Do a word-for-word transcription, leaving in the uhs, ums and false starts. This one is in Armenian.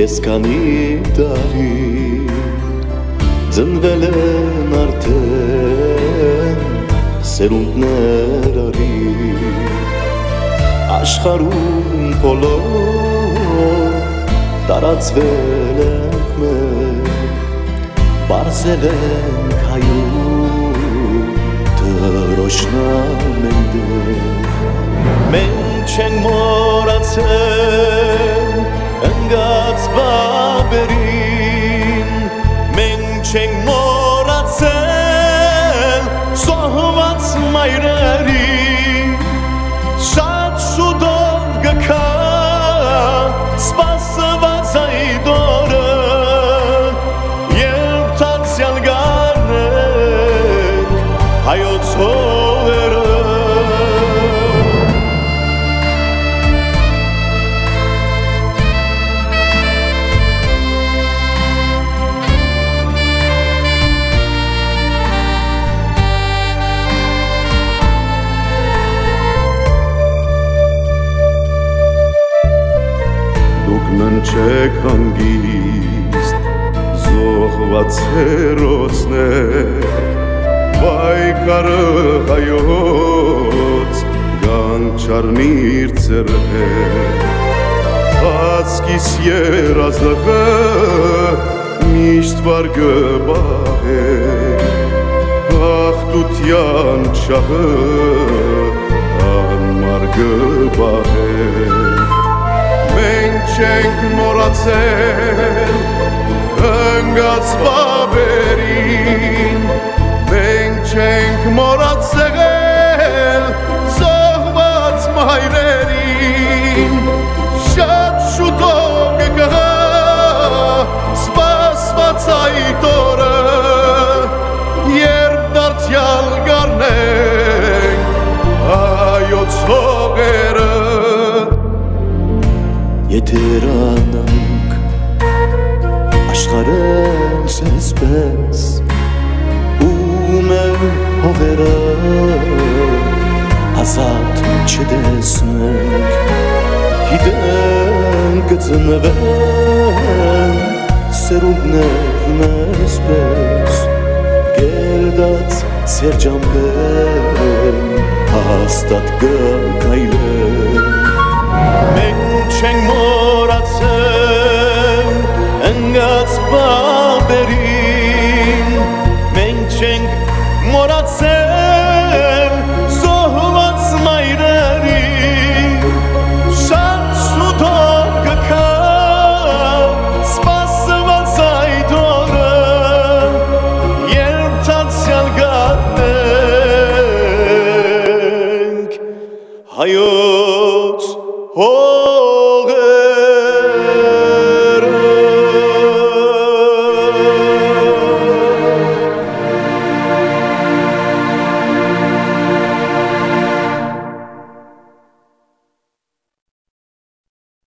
Քեզ քանի տարի Ձնվել են արդեն Սերունդներ արի Աշխարհում բոլոր Տարածվել ենք մենք Պարզել ենք հայում Դրոշնամ ենք դեղ Մենք չենք մոռացել Ընգած բաբերին Մենք չենք մոռացել Զոհված մայրերին Շատ շուտով գքա Սպասված այդ օրը Երբ թացյալ գարնենք Հայոց հողերը Չեք հանգիստ զոհված հերոսներ Բայկարը հայոց գանչարնիր ծերհեր Հացկիս երազդղը միշտ վարգը բահեր Աղտության չահը անմարգը բահեր Մենք չենք մոռացել ընգած բաբերին Մենք չենք մոռացել զոհված մայրերին Շատ շուտով կգա սպասված այդ օրը Երբ դարձյալ գարնենք հայոց հողերը Եթե հեռանանք աշխարհեն սեսպես ու մեր հողերը ազատ չտեսնենք Գիտենք կծնվեն սերունդներն այսպես Գերդած սերջամբեն հաստատ կգայլեն Մենք չենք մոռացել ընգած բաբերին Մենք չենք մոռացել